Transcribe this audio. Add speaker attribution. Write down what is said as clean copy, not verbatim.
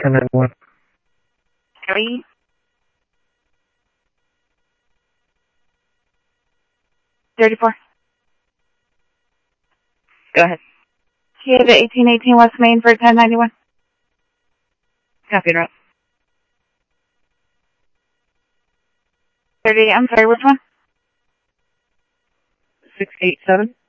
Speaker 1: 1091.
Speaker 2: Copy. $34.
Speaker 3: Go ahead.
Speaker 2: TA to 1818 West Main for 1091.
Speaker 3: Copy and route.
Speaker 2: 38, I'm sorry, which one?
Speaker 3: 687.